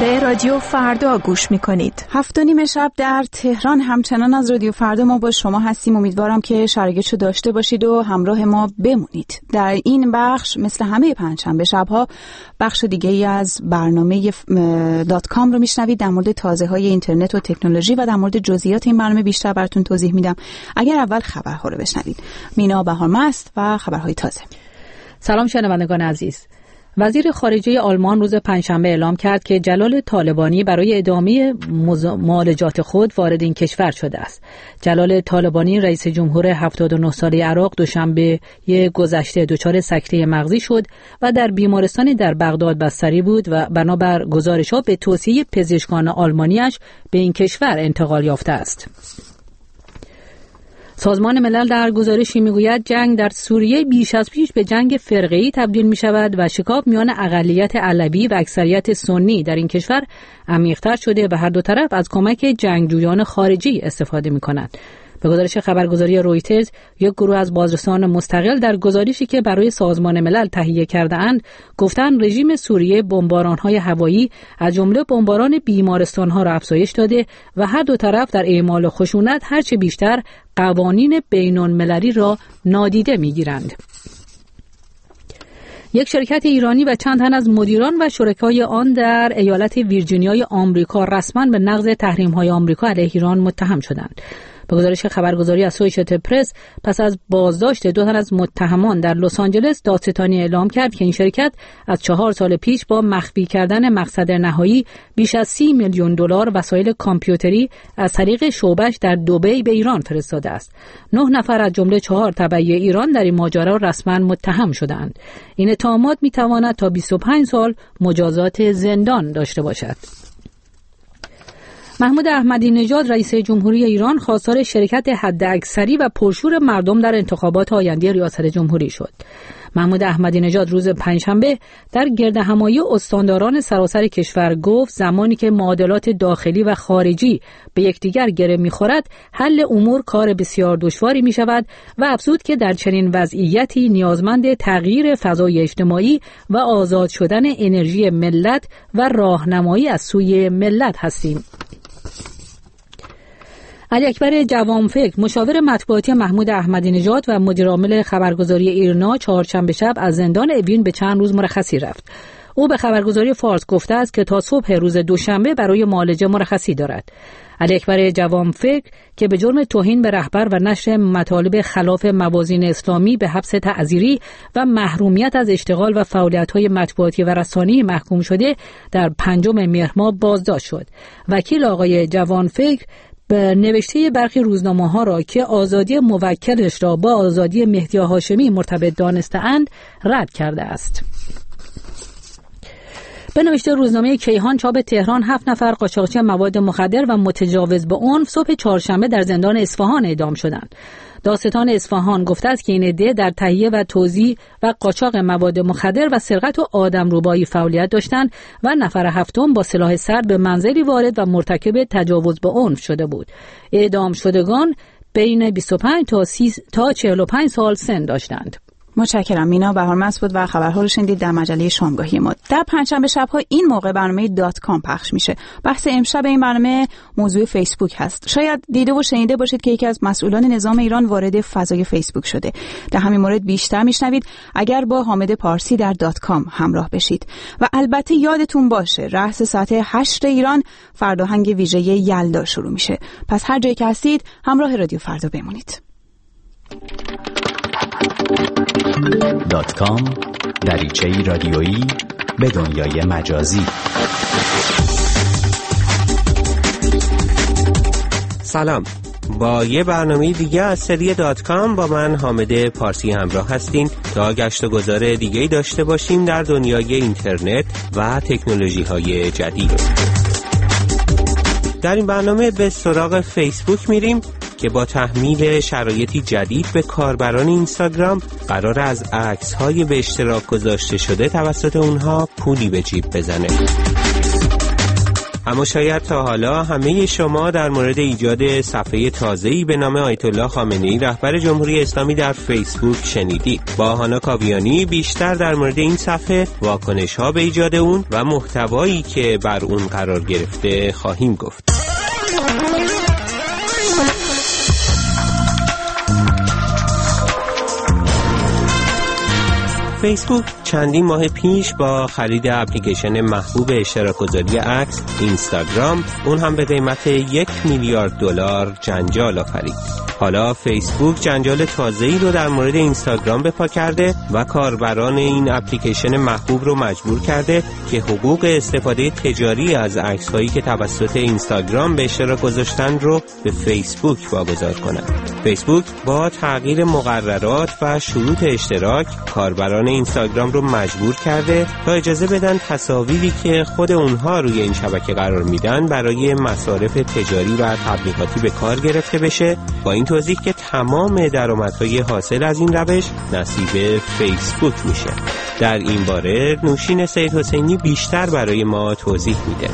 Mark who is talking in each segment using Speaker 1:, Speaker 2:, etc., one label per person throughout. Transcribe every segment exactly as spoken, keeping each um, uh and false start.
Speaker 1: به رادیو فردا گوش میکنید.
Speaker 2: هفت و نیم شب در تهران همچنان از رادیو فردا ما با شما هستیم. امیدوارم که شرایطشو داشته باشید و همراه ما بمونید. در این بخش مثل همه پنجشنبه شبها بخش دیگه ای از برنامه دات کام رو میشنوید. در مورد تازه های اینترنت و تکنولوژی و در مورد جزئیات این برنامه بیشتر براتون توضیح میدم. اگر اول خبرها رو بشنوید. مینا بهارمست و خبرهای تازه.
Speaker 3: سلام شنوندگان عزیز. وزیر خارجه آلمان روز پنجشنبه اعلام کرد که جلال طالبانی برای ادامه معالجات خود وارد این کشور شده است. جلال طالبانی رئیس جمهور هفتاد و نه ساله عراق دوشنبه گذشته دچار سکته مغزی شد و در بیمارستانی در بغداد بستری بود و بنابر گزارش‌ها به توصیه پزشکان آلمانیش به این کشور انتقال یافته است. سازمان ملل در گزارشی میگوید جنگ در سوریه بیش از پیش به جنگ فرقه‌ای تبدیل می شود و شکاف میان اقلیت علوی و اکثریت سنی در این کشور عمیق‌تر شده و هر دو طرف از کمک جنگجویان خارجی استفاده می کنند. به گزارش خبرگزاری رویترز، یک گروه از بازرسان مستقل در گزارشی که برای سازمان ملل تهیه کرده اند گفتند رژیم سوریه بمباران‌های هوایی از جمله بمباران بیمارستان‌ها را افزایش داده و هر دو طرف در اعمال خشونت هرچه بیشتر قوانین بین‌المللی را نادیده می‌گیرند. یک شرکت ایرانی و چند تن از مدیران و شرکای آن در ایالت ویرجینیای آمریکا رسما به نقض تحریم‌های آمریکا علیه ایران متهم شدند. به گزارش خبرگزاری اسوسییتد پرس، پس از بازداشت دو تن از متهمان در لس آنجلس، دادستانی اعلام کرد که این شرکت از چهار سال پیش با مخفی کردن مقصد نهایی بیش از سی میلیون دلار وسایل کامپیوتری از طریق شعبه‌اش در دبی به ایران فرستاده است. نه نفر از جمله چهار تبعی ایران در این ماجرا رسما متهم شدند. این اتهامات می‌تواند تا بیست و پنج سال مجازات زندان داشته باشد. محمود احمدی نژاد رئیس جمهوری ایران خواستار شرکت حداکثری و پرشور مردم در انتخابات آینده ریاست جمهوری شد. محمود احمدی نژاد روز پنجشنبه در گردهمایی استانداران سراسر کشور گفت زمانی که معادلات داخلی و خارجی به یکدیگر گره می‌خورد حل امور کار بسیار دشواری می‌شود و افزود که در چنین وضعیتی نیازمند تغییر فضای اجتماعی و آزاد شدن انرژی ملت و راهنمایی از سوی ملت هستیم. علی اکبر جوانفکر مشاور مطبوعاتی محمود احمدی نژاد و مدیر عامل خبرگزاری ایرنا چهارشنبه شب از زندان اوین به چند روز مرخصی رفت. او به خبرگزاری فارس گفته است که تا صبح روز دوشنبه برای معالجه مرخصی دارد. علی اکبر جوانفکر که به جرم توهین به رهبر و نشر مطالب خلاف موازین اسلامی به حبس تعزیری و محرومیت از اشتغال و فعالیت‌های مطبوعاتی و رسانه‌ای محکوم شده در پنجم مهر ماه بازداشت شد. وکیل آقای جوانفکر به نوشته برخی روزنامه‌ها را که آزادی موکلش را با آزادی مهدی هاشمی مرتبط دانسته‌اند رد کرده است. به نوشته روزنامه کیهان چاپ تهران، هفت نفر قاچاقچی مواد مخدر و متجاوز به عنف صبح چهارشنبه در زندان اصفهان اعدام شدند. دادستان اصفهان گفته است که این عده در تهیه و توزیع و قاچاق مواد مخدر و سرقت و آدمربایی فعالیت داشتند و نفر هفتم با سلاح سرد به منزلی وارد و مرتکب تجاوز به عنف شده بود. اعدام شدگان بین بیست و پنج تا سی تا چهل و پنج سال سن داشتند.
Speaker 2: متشکرم. مینا بهارمست بود و خبرها رو شنیدید در مجله شامگاهی ما. در پنجشنبه شب‌ها این موقع برنامه دات کام پخش میشه. بحث امشب این برنامه موضوع فیسبوک هست. شاید دیده و شنیده باشید که یکی از مسئولان نظام ایران وارد فضای فیسبوک شده. در همین مورد بیشتر میشنوید اگر با حامد پارسی در دات کام همراه بشید. و البته یادتون باشه رأس ساعت هشت ایران فرداهنگ ویژه یلدا شروع میشه. پس هر جایی که هستید همراه رادیو فردا بمونید.
Speaker 4: دات کام، دریچه‌ای رادیویی به دنیای مجازی.
Speaker 5: سلام، با یه برنامه دیگه از سری دات کام با من حامد پارسی همراه هستین تا گشت و گذار دیگه‌ای داشته باشیم در دنیای اینترنت و تکنولوژی‌های جدید. در این برنامه به سراغ فیسبوک میریم که با تحمیل شرایطی جدید به کاربران اینستاگرام قرار از عکس‌های به اشتراک گذاشته شده توسط اونها پولی به جیب بزنه. اما شاید تا حالا همه شما در مورد ایجاد صفحه تازه‌ای به نام آیت الله خامنه‌ای رهبر جمهوری اسلامی در فیسبوک شنیدید. با هانا کاویانی بیشتر در مورد این صفحه، واکنش‌ها به ایجاد اون و محتوایی که بر اون قرار گرفته خواهیم گفت. فیسبوک چندین ماه پیش با خرید اپلیکیشن محبوب اشتراک گذاری عکس اینستاگرام، اون هم به قیمت یک میلیارد دلار جنجال آفرید. حالا فیسبوک جنجال تازه‌ای رو در مورد اینستاگرام به پا کرده و کاربران این اپلیکیشن محبوب رو مجبور کرده که حقوق استفاده تجاری از عکس‌هایی که توسط اینستاگرام به اشتراک گذاشتن رو به فیسبوک واگذار کنند. فیسبوک با تغییر مقررات و شروط اشتراک کاربران اینستاگرام رو مجبور کرده تا اجازه بدن تصاویری که خود اونها روی این شبکه قرار میدن برای مصارف تجاری و تبلیغاتی به کار گرفته بشه، با این توضیح که تمام درآمدهای حاصل از این روش نصیب فیسبوک میشه. در این باره نوشین سید حسینی بیشتر برای ما توضیح میده.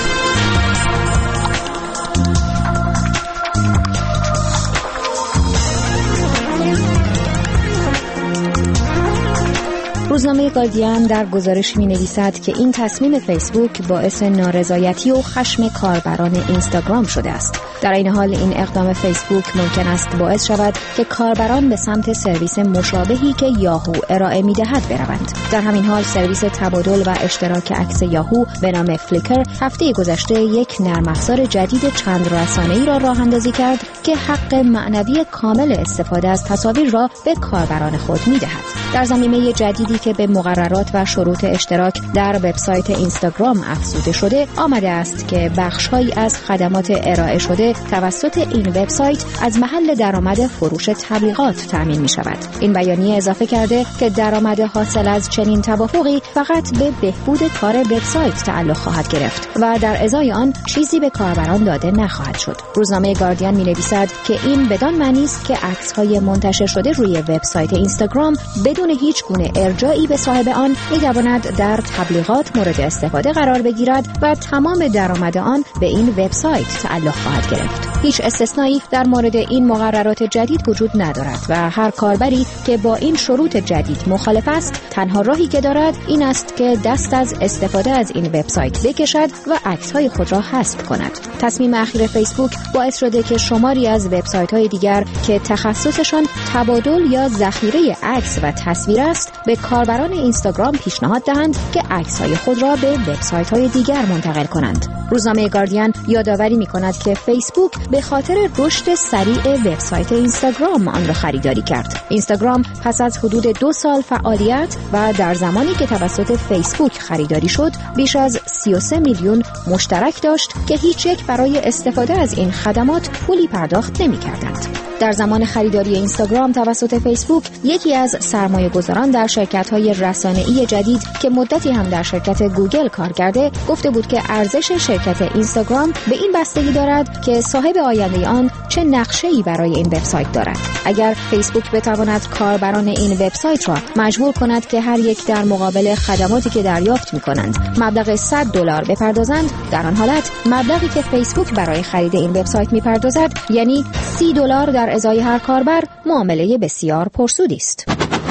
Speaker 6: روزنامه گاردین در گزارش می نویسد که این تصمیم فیسبوک باعث نارضایتی و خشم کاربران اینستاگرام شده است. در این حال این اقدام فیسبوک ممکن است باعث شود که کاربران به سمت سرویس مشابهی که یاهو ارائه می دهد بروند. در همین حال سرویس تبادل و اشتراک عکس یاهو به نام فلیکر هفته گذشته یک نرم افزار جدید چند رسانه‌ای را راه اندازی کرد که حق معنوی کامل استفاده از تصاویر را به کاربران خود می دهد. در ضمیمه جدیدی که به مقررات و شروط اشتراک در وبسایت اینستاگرام افزوده شده، آمده است که بخش‌هایی از خدمات ارائه شده توسط این وبسایت از محل درآمد فروش تبلیغات تامین می‌شود. این بیانیه اضافه کرده که درآمد حاصل از چنین توافقی فقط به بهبود کار وبسایت تعلق خواهد گرفت و در ازای آن چیزی به کاربران داده نخواهد شد. روزنامه گاردین می‌نویسد که این بدان معنی است که عکس‌های منتشر شده روی وبسایت اینستاگرام بدون هیچ گونه ارجاعی به صاحب آن می‌تواند در تبلیغات مورد استفاده قرار بگیرد و تمام درآمد آن به این وبسایت تعلق خواهد گرفت. هیچ استثنایی در مورد این مقررات جدید وجود ندارد و هر کاربری که با این شروط جدید مخالف است، تنها راهی که دارد این است که دست از استفاده از این وبسایت بکشد و عکس‌های خود را حذف کند. تصمیم اخیر فیسبوک باعث شده که شماری از وبسایت‌های دیگر که تخصصشان تبادل یا ذخیره عکس و تصویر است، به کاربران اینستاگرام پیشنهاد دهند که عکس‌های خود را به وبسایت‌های دیگر منتقل کنند. روزنامه گاردین یادآوری می‌کند که فیسبوک به خاطر رشد سریع وبسایت اینستاگرام آن را خریداری کرد. اینستاگرام پس از حدود دو سال فعالیت و در زمانی که توسط فیسبوک خریداری شد، بیش از سی و سه میلیون مشترک داشت که هیچ یک برای استفاده از این خدمات پولی پرداخت نمی‌کردند. در زمان خریداری اینستاگرام توسط فیسبوک، یکی از سرمایه‌گذاران در شرکت‌های رسانه‌ای جدید که مدتی هم در شرکت گوگل کار کرده، گفته بود که ارزش شرکت اینستاگرام به این بستگی دارد که صاحب آینده آن چه نقشه‌ای برای این وبسایت دارد. اگر فیسبوک بتواند کاربران این وبسایت را مجبور کند که هر یک در مقابل خدماتی که دریافت می‌کنند مبلغ صد دلار بپردازند، در آن حالت مبلغی که فیسبوک برای خرید این وبسایت می‌پردازد، یعنی سی دلار در ازای هر کاربر، معامله بسیار پرسودی است.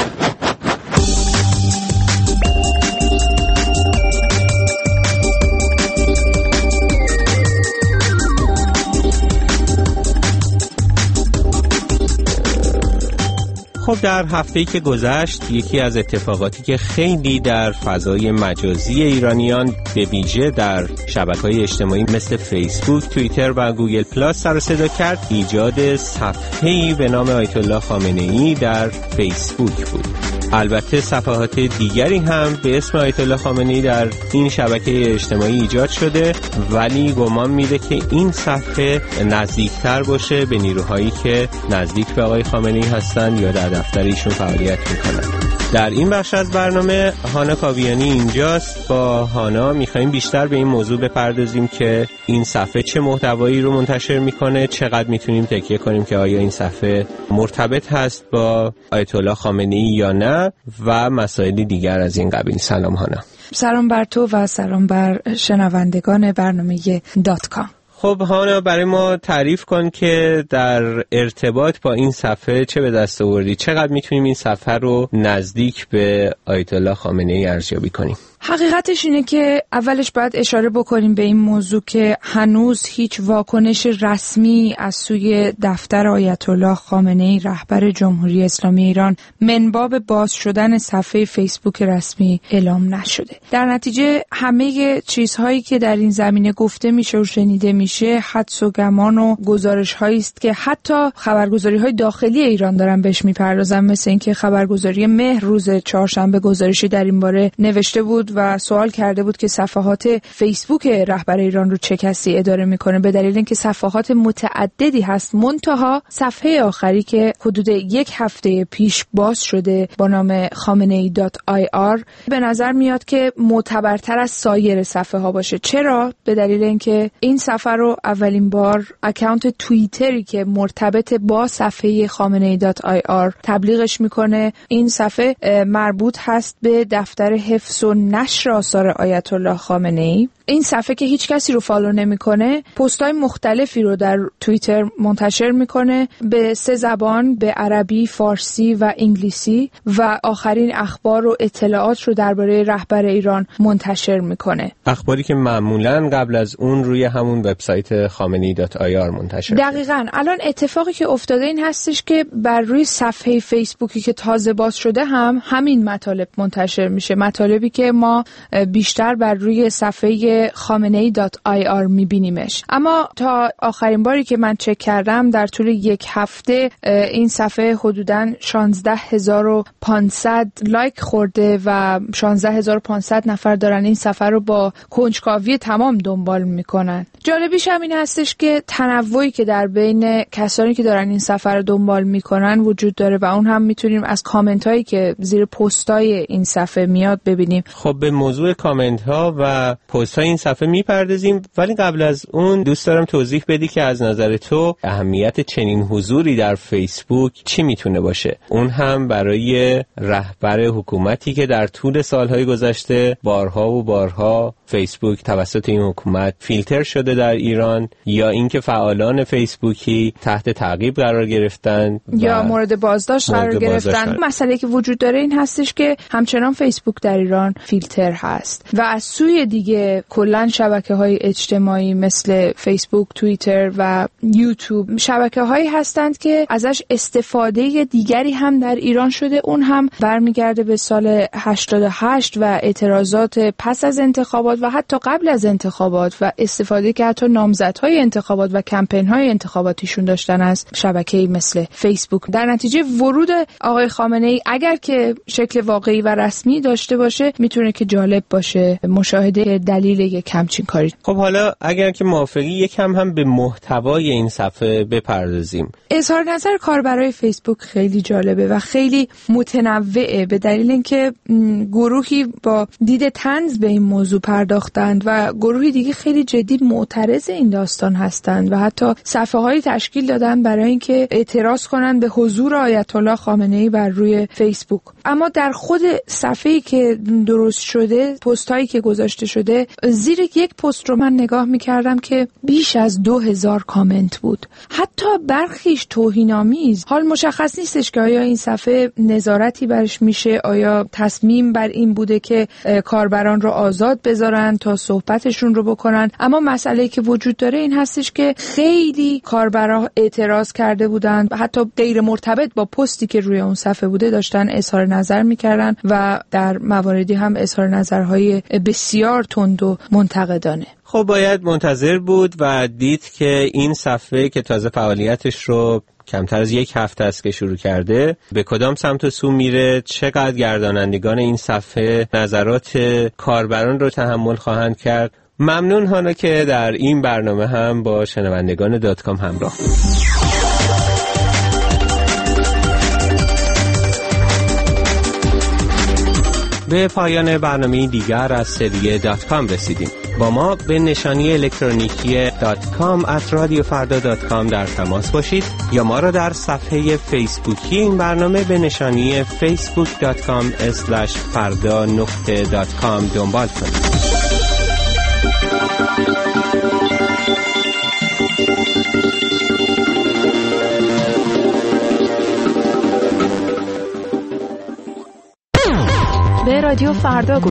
Speaker 5: خب در هفته‌ای که گذشت، یکی از اتفاقاتی که خیلی در فضای مجازی ایرانیان به ویژه در شبکه‌های اجتماعی مثل فیسبوک، توییتر و گوگل پلاس سر و صدا کرد، ایجاد صفحه‌ای به نام آیت الله خامنه‌ای در فیسبوک بود. البته صفحات دیگری هم به اسم آیت الله خامنه‌ای در این شبکه اجتماعی ایجاد شده، ولی گمان میده که این صفحه نزدیکتر باشه به نیروهایی که نزدیک به آقای خامنه‌ای هستن یا در دفتر ایشون فعالیت میکنن. در این بخش از برنامه هانا کاویانی اینجاست. با هانا میخواییم بیشتر به این موضوع بپردازیم که این صفحه چه محتوایی رو منتشر میکنه، چقدر میتونیم تکیه کنیم که آیا این صفحه مرتبط هست با آیت الله خامنه‌ای یا نه و مسائل دیگر از این قبیل. سلام هانا.
Speaker 1: سلام بر تو و سلام بر شنوندگان برنامه دات کام.
Speaker 5: خب هانا، برای ما تعریف کن که در ارتباط با این صفحه چه به دست آوردی، چقدر میتونیم این صفحه رو نزدیک به آیت الله خامنه‌ای ارزیابی کنیم؟
Speaker 1: حقیقتش اینه که اولش باید اشاره بکنیم به این موضوع که هنوز هیچ واکنش رسمی از سوی دفتر آیت الله خامنه‌ای رهبر جمهوری اسلامی ایران منباب باز شدن صفحه فیسبوک رسمی اعلام نشده. در نتیجه همه چیزهایی که در این زمینه گفته میشه و شنیده میشه حدس و گمان و گزارش‌هایی است که حتی خبرگزاری‌های داخلی ایران دارن بهش میپردازن، مثل اینکه خبرگزاری مهر روز چهارشنبه گزارشی در این باره نوشته بود و سوال کرده بود که صفحات فیسبوک رهبر ایران رو چه کسی اداره میکنه، به دلیل اینکه صفحات متعددی هست. منتها صفحه آخری که حدود یک هفته پیش باز شده با نام خامنه‌ای دات آی آر به نظر میاد که معتبرتر از سایر صفحه ها باشه. چرا؟ به دلیل اینکه این صفحه رو اولین بار اکانت توییتری که مرتبط با صفحه خامنه‌ای دات آی آر تبلیغش میکنه. این صفحه مربوط هست به دفتر حفظ و نشر آثار آیت الله خامنه‌ای. این صفحه که هیچ کسی رو فالو نمیکنه، پست‌های مختلفی رو در توییتر منتشر میکنه به سه زبان، به عربی، فارسی و انگلیسی، و آخرین اخبار و اطلاعات رو درباره رهبر ایران منتشر میکنه.
Speaker 5: اخباری که معمولاً قبل از اون روی همون وبسایت خامنه‌ای دات آی آر منتشر شده.
Speaker 1: دقیقاً. الان اتفاقی که افتاده این هستش که بر روی صفحه فیسبوکی که تازه باز شده هم همین مطالب منتشر میشه، مطالبی که ما بیشتر بر روی صفحه خامنه‌ای دات آی آر میبینیمش. اما تا آخرین باری که من چک کردم در طول یک هفته این صفحه حدوداً شانزده هزار و پانصد لایک خورده و شانزده هزار و پانصد نفر دارن این صفحه رو با کنجکاوی تمام دنبال میکنن. جالبیش هم این هستش که تنوعی که در بین کسانی که دارن این صفحه رو دنبال میکنن وجود داره و اون هم میتونیم از کامنت هایی که زیر پستای این صفحه میاد ببینیم.
Speaker 5: خب به موضوع کامنت ها و پست های این صفحه میپردازیم، ولی قبل از اون دوست دارم توضیح بدی که از نظر تو اهمیت چنین حضوری در فیسبوک چی میتونه باشه، اون هم برای رهبر حکومتی که در طول سالهای گذشته بارها و بارها فیسبوک توسط این حکومت فیلتر شده در ایران، یا اینکه فعالان فیسبوکی تحت تعقیب قرار گرفتن
Speaker 1: یا مورد بازداشت قرار گرفتن. مسئله که وجود داره این هستش که همچنان فیسبوک در ایران فیلتر هست و از سوی دیگه کلاً شبکه‌های اجتماعی مثل فیسبوک، توییتر و یوتیوب شبکه‌هایی هستند که ازش استفاده دیگری هم در ایران شده. اون هم برمیگرده به سال هشتاد و هشت و اعتراضات پس از انتخابات و حتی قبل از انتخابات و استفاده که حتی نامزدهای انتخابات و کمپین‌های انتخاباتیشون داشتن از شبکه‌ای مثل فیسبوک. در نتیجه ورود آقای خامنه‌ای اگر که شکل واقعی و رسمی داشته باشه میتونه که جالب باشه مشاهده دلیل یک همچین کاری.
Speaker 5: خب حالا اگر که موافقی یکم هم به محتوای این صفحه بپردازیم.
Speaker 1: اظهار نظر کاربرای فیسبوک خیلی جالبه و خیلی متنوعه، به دلیل اینکه گروهی با دید طنز به این موضوع پرداختند و گروهی دیگه خیلی جدی معترض این داستان هستند و حتی صفحه‌هایی تشکیل دادن برای اینکه اعتراض کنن به حضور آیت الله خامنه‌ای بر روی فیسبوک. اما در خود صفحه‌ای که درست شده، پست‌هایی که گذاشته شده، زیر یک پست رو من نگاه می‌کردم که بیش از دو هزار کامنت بود، حتی برخیش توهین‌آمیز. حال مشخص نیستش که آیا این صفحه نظارتی برش میشه، آیا تصمیم بر این بوده که کاربران رو آزاد بذارن تا صحبتشون رو بکنن. اما مسئله که وجود داره این هستش که خیلی کاربرا اعتراض کرده بودن، حتی غیر مرتبط با پستی که روی اون صفحه بوده داشتن اظهار نظر میکردن و در مواردی هم اظهار نظرهای بسیار تند و منتقدانه.
Speaker 5: خب باید منتظر بود و دید که این صفحه که تازه فعالیتش رو کمتر از یک هفته است که شروع کرده به کدام سمت و سو میره، چقدر گردانندگان این صفحه نظرات کاربران رو تحمل خواهند کرد. ممنون هانا که در این برنامه هم با شنوندگان دات کام همراه بود. به پایان برنامه دیگر از سری دات کام رسیدیم. با ما به نشانی الکترونیکی دات کام ات رادیو فردا دات کام در تماس باشید یا ما را در صفحه فیسبوکی این برنامه به نشانی فیسبوک دات کام اسلش فردا نقطه دات کام دنبال کنید.
Speaker 7: به رادیو فردا